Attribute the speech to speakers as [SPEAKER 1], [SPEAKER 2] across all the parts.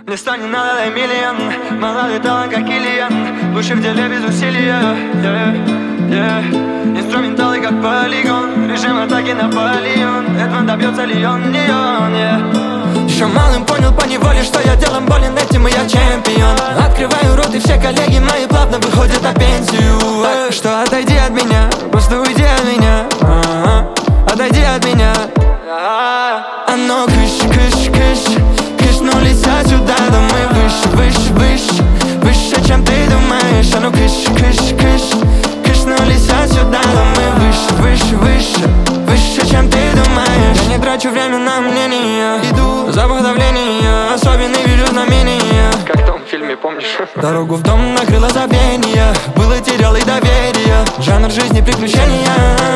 [SPEAKER 1] Мне ста не надо, дай миллион. Молодой талант, как Ильян. Лучше в деле без усилия, Инструменталы, как полигон. Режим атаки Наполеон. Эдван, добьется ли он, не он, Еще малым понял поневоле, что я делом болен этим, и я чемпион. Открываю рот, и все коллеги мои плавно выходят на пенсию. Так что отойди от меня, просто уйди от меня. Отойди от меня. Оно кыш, кыш, кыш. Кышнулись отсюда, да мы выше, выше, выше. Выше, чем ты думаешь. Оно кыш, кыш, кыш. Кышнулись отсюда, да мы выше, выше, выше. Выше, чем ты думаешь. Я не трачу время на мнение. Иду, запах давления. Особенный вижу знамения.
[SPEAKER 2] Как в том фильме, помнишь?
[SPEAKER 1] Дорогу в дом накрыло забвение. Было, терял и доверие. Жанр жизни приключения.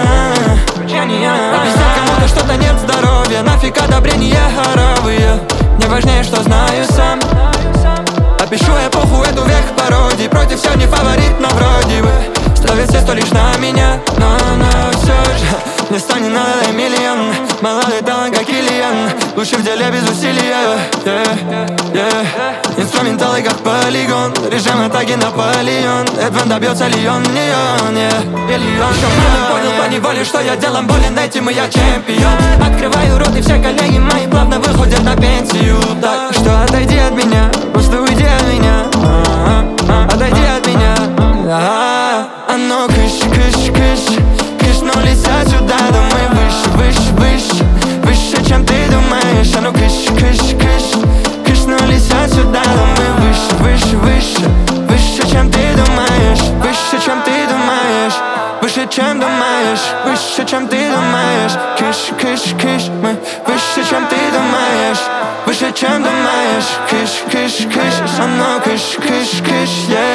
[SPEAKER 1] Объяснять кому-то что-то нет здоровья. Нафиг одобрения хоровые. Мне важнее, что знаю сам. Опишу эпоху, эту век пародий. Против все не фаворит, но вроде бы ставят все, что лишь на меня. Но все же мне ста не надо, дай миллион. Молодой талант, как Ильян. Лучше в деле без усилия, Инструменталы, как полигон. Режим атаки Наполеон. Эдван, добьется ли он, не он, Еще малым понял поневоле, что я делом болен этим, и я чемпион. Открываю рот, и все коллеги мои плавно выходят на пенсию. Так что отойди от меня, просто уйди от меня. Отойди от меня. Оно кыш, кыш, кыш. Кышнулись отсюда, да мы выше, выше, выше. Выше, чем ты думаешь. Оно кыш, кыш, кыш. Кышнулись отсюда, да мы выше, выше, выше. Выше, чем ты думаешь. Выше, чем ты думаешь. Выше, чем думаешь. Выше, чем ты думаешь. Кыш, кыш, кыш. Мы выше, чем ты думаешь. Выше, чем думаешь. Кыш, кыш, кыш. Оно кыш, кыш, кыш,